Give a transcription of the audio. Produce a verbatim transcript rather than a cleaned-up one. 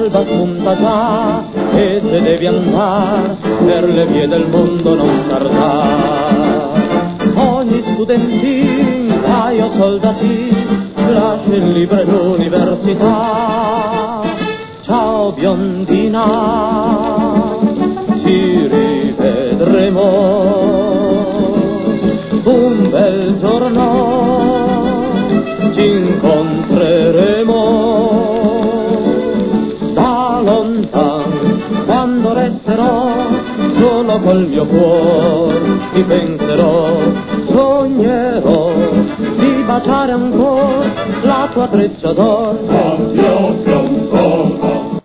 l'alba spunta già e se devi andar per le vie del mondo non tardar. Ogni studentin, paio soldatin, lascia il libro e l'università. Ciao biondina, ci rivedremo un bel giorno, ci incontreremo da lontan, quando resterò solo col mio cuore, ti penserò, sognerò di baciare ancora la tua treccia d'oro.